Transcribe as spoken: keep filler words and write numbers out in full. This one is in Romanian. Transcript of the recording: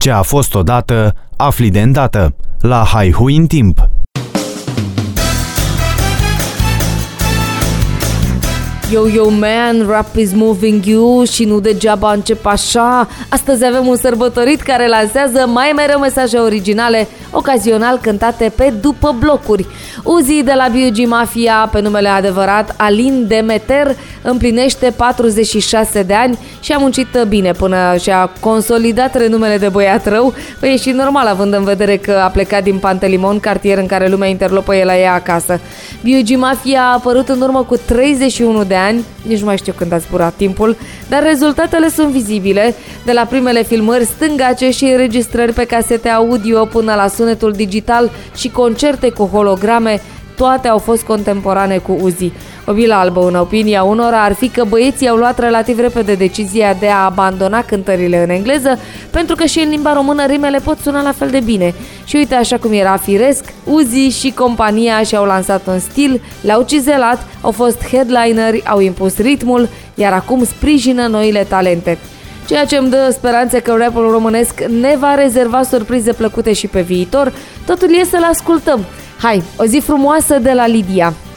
Ce a fost odată, afli de îndată. La Haihui în timp. Yo, yo, man, rap is moving you și nu degeaba încep așa. Astăzi avem un sărbătorit care lansează mai mereu mesaje originale, ocazional cântate pe după blocuri. Uzi de la B U G Mafia, pe numele adevărat Alin Demeter, împlinește patruzeci și șase de ani și a muncit bine până și-a consolidat renumele de băiat rău. Păi e și normal, având în vedere că a plecat din Pantelimon, cartier în care lumea interlopă el la ea acasă. B U G Mafia a apărut în urmă cu treizeci și unu de ani, nici nu mai știu când a zburat timpul, dar rezultatele sunt vizibile, de la primele filmări stângace și înregistrări pe casete audio până la sunetul digital și concerte cu holograme, toate au fost contemporane cu Uzi. O bilă albă, în opinia unora, ar fi că băieții au luat relativ repede decizia de a abandona cântările în engleză, pentru că și în limba română rimele pot suna la fel de bine. Și uite, așa cum era firesc, Uzi și compania și-au lansat un stil, l-au cizelat, au fost headlineri, au impus ritmul, iar acum sprijină noile talente. Ceea ce îmi dă speranțe că rapul românesc ne va rezerva surprize plăcute și pe viitor. Totul e să-l ascultăm. Hai, o zi frumoasă de la Lidia!